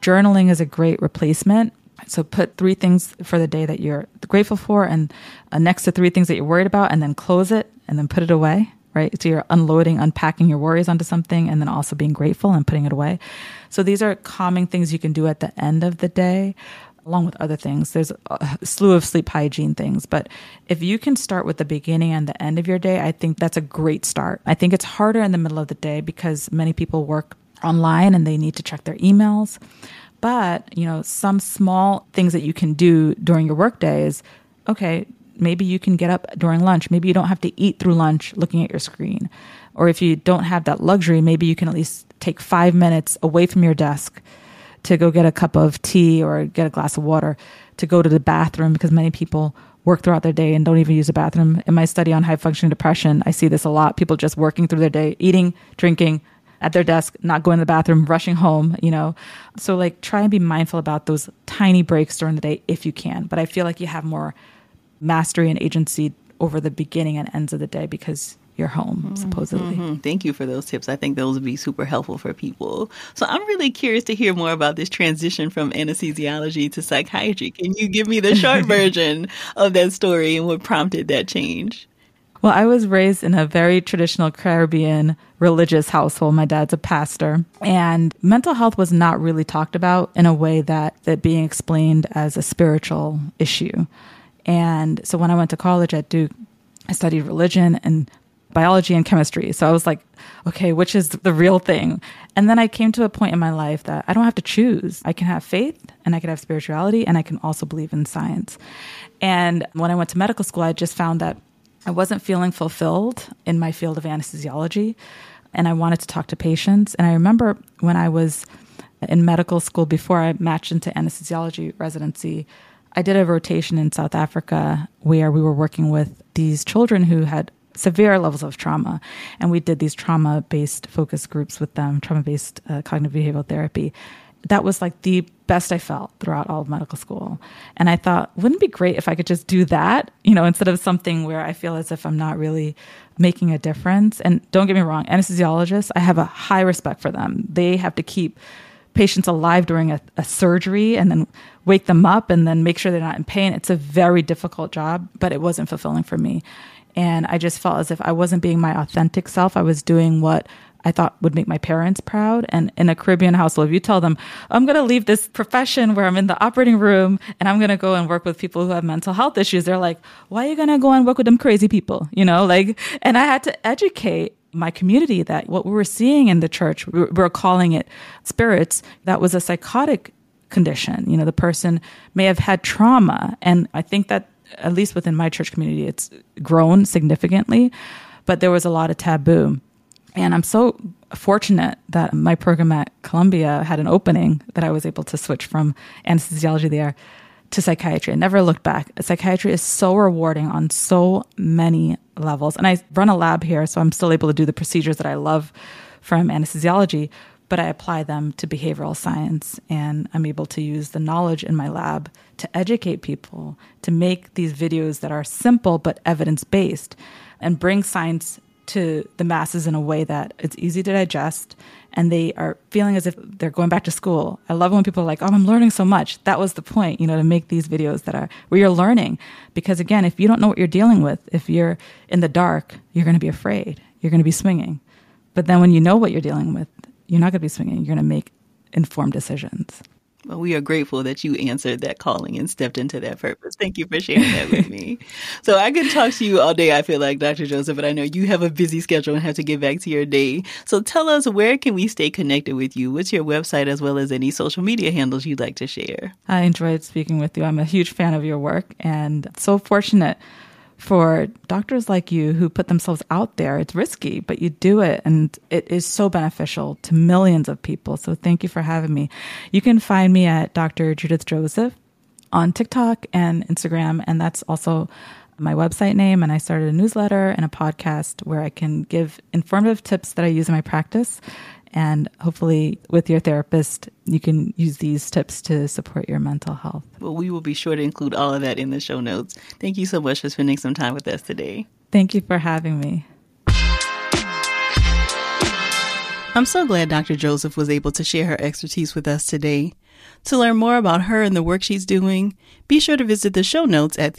journaling is a great replacement. So put 3 things for the day that you're grateful for and next to 3 things that you're worried about, and then close it and then put it away, right? So you're unloading, unpacking your worries onto something and then also being grateful and putting it away. So these are calming things you can do at the end of the day, along with other things. There's a slew of sleep hygiene things. But if you can start with the beginning and the end of your day, I think that's a great start. I think it's harder in the middle of the day because many people work online and they need to check their emails. But, some small things that you can do during your work day is, okay, maybe you can get up during lunch. Maybe you don't have to eat through lunch looking at your screen. Or if you don't have that luxury, maybe you can at least take 5 minutes away from your desk to go get a cup of tea or get a glass of water, to go to the bathroom, because many people work throughout their day and don't even use a bathroom. In my study on high functioning depression, I see this a lot. People just working through their day, eating, drinking, at their desk, not going to the bathroom, rushing home, So try and be mindful about those tiny breaks during the day if you can. But I feel like you have more mastery and agency over the beginning and ends of the day because you're home, supposedly. Mm-hmm. Thank you for those tips. I think those would be super helpful for people. So I'm really curious to hear more about this transition from anesthesiology to psychiatry. Can you give me the short version of that story and what prompted that change? Well, I was raised in a very traditional Caribbean religious household. My dad's a pastor, and mental health was not really talked about in a way that being explained as a spiritual issue. And so when I went to college at Duke, I studied religion and biology and chemistry. So I was like, okay, which is the real thing? And then I came to a point in my life that I don't have to choose. I can have faith and I can have spirituality and I can also believe in science. And when I went to medical school, I just found that I wasn't feeling fulfilled in my field of anesthesiology, and I wanted to talk to patients. And I remember when I was in medical school, before I matched into anesthesiology residency, I did a rotation in South Africa where we were working with these children who had severe levels of trauma. And we did these trauma-based focus groups with them, trauma-based cognitive behavioral therapy. That was like the best I felt throughout all of medical school. And I thought, wouldn't it be great if I could just do that, instead of something where I feel as if I'm not really making a difference. And don't get me wrong, anesthesiologists, I have a high respect for them. They have to keep patients alive during a surgery and then wake them up and then make sure they're not in pain. It's a very difficult job, but it wasn't fulfilling for me. And I just felt as if I wasn't being my authentic self. I was doing what I thought would make my parents proud. And in a Caribbean household, if you tell them, I'm going to leave this profession where I'm in the operating room and I'm going to go and work with people who have mental health issues, they're like, why are you going to go and work with them crazy people? And I had to educate my community that what we were seeing in the church, we were calling it spirits, that was a psychotic condition. The person may have had trauma. And I think that, at least within my church community, it's grown significantly, but there was a lot of taboo. And I'm so fortunate that my program at Columbia had an opening that I was able to switch from anesthesiology there to psychiatry. I never looked back. Psychiatry is so rewarding on so many levels. And I run a lab here, so I'm still able to do the procedures that I love from anesthesiology, but I apply them to behavioral science. And I'm able to use the knowledge in my lab to educate people, to make these videos that are simple but evidence-based and bring science to the masses in a way that it's easy to digest and they are feeling as if they're going back to school. I love when people are like, oh, I'm learning so much. That was the point, to make these videos that are where you're learning. Because again, if you don't know what you're dealing with, if you're in the dark, you're going to be afraid. You're going to be swinging. But then when you know what you're dealing with, you're not going to be swinging. You're going to make informed decisions. Well, we are grateful that you answered that calling and stepped into that purpose. Thank you for sharing that with me. So I could talk to you all day, I feel like, Dr. Joseph, but I know you have a busy schedule and have to get back to your day. So tell us, where can we stay connected with you? What's your website, as well as any social media handles you'd like to share? I enjoyed speaking with you. I'm a huge fan of your work and so fortunate for doctors like you who put themselves out there. It's risky, but you do it, and it is so beneficial to millions of people. So thank you for having me. You can find me at Dr. Judith Joseph on TikTok and Instagram, and that's also my website name. And I started a newsletter and a podcast where I can give informative tips that I use in my practice. And hopefully with your therapist, you can use these tips to support your mental health. Well, we will be sure to include all of that in the show notes. Thank you so much for spending some time with us today. Thank you for having me. I'm so glad Dr. Joseph was able to share her expertise with us today. To learn more about her and the work she's doing, be sure to visit the show notes at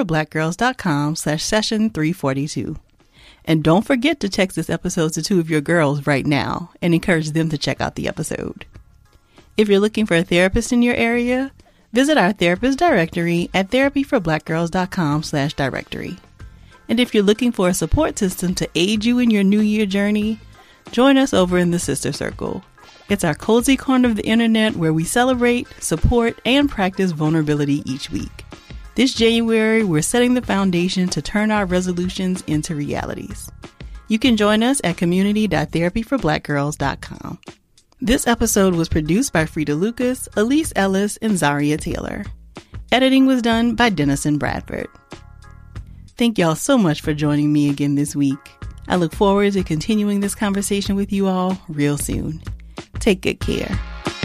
therapyforblackgirls.com/session342. And don't forget to text this episode to 2 of your girls right now and encourage them to check out the episode. If you're looking for a therapist in your area, visit our therapist directory at therapyforblackgirls.com/directory. And if you're looking for a support system to aid you in your New Year journey, join us over in the Sister Circle. It's our cozy corner of the internet where we celebrate, support, and practice vulnerability each week. This January, we're setting the foundation to turn our resolutions into realities. You can join us at community.therapyforblackgirls.com. This episode was produced by Frida Lucas, Elise Ellis, and Zaria Taylor. Editing was done by Dennison Bradford. Thank y'all so much for joining me again this week. I look forward to continuing this conversation with you all real soon. Take good care.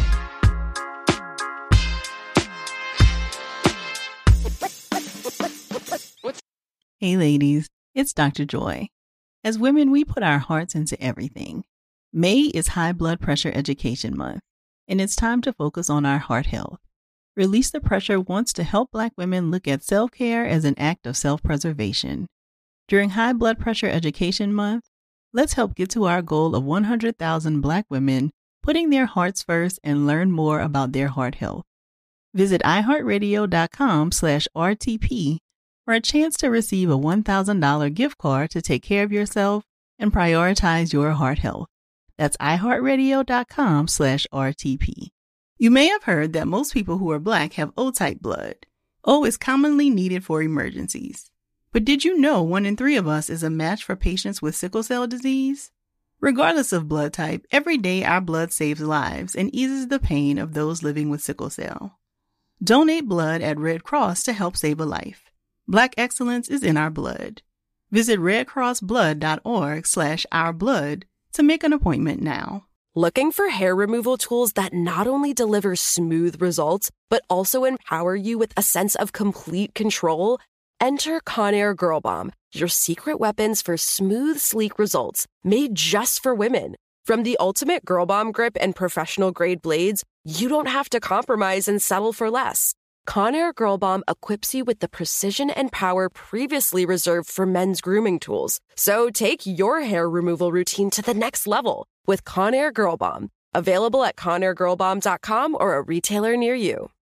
Hey ladies, it's Dr. Joy. As women, we put our hearts into everything. May is High Blood Pressure Education Month, and it's time to focus on our heart health. Release the Pressure wants to help Black women look at self-care as an act of self-preservation. During High Blood Pressure Education Month, let's help get to our goal of 100,000 Black women putting their hearts first and learn more about their heart health. Visit iHeartRadio.com/RTP for a chance to receive a $1,000 gift card to take care of yourself and prioritize your heart health. That's iHeartRadio.com/RTP. You may have heard that most people who are Black have O-type blood. O is commonly needed for emergencies. But did you know 1 in 3 of us is a match for patients with sickle cell disease? Regardless of blood type, every day our blood saves lives and eases the pain of those living with sickle cell. Donate blood at Red Cross to help save a life. Black excellence is in our blood. Visit redcrossblood.org/ourblood to make an appointment now. Looking for hair removal tools that not only deliver smooth results, but also empower you with a sense of complete control? Enter Conair Girl Bomb, your secret weapons for smooth, sleek results, made just for women. From the ultimate Girl Bomb grip and professional-grade blades, you don't have to compromise and settle for less. Conair Girl Bomb equips you with the precision and power previously reserved for men's grooming tools. So take your hair removal routine to the next level with Conair Girl Bomb. Available at ConairGirlBomb.com or a retailer near you.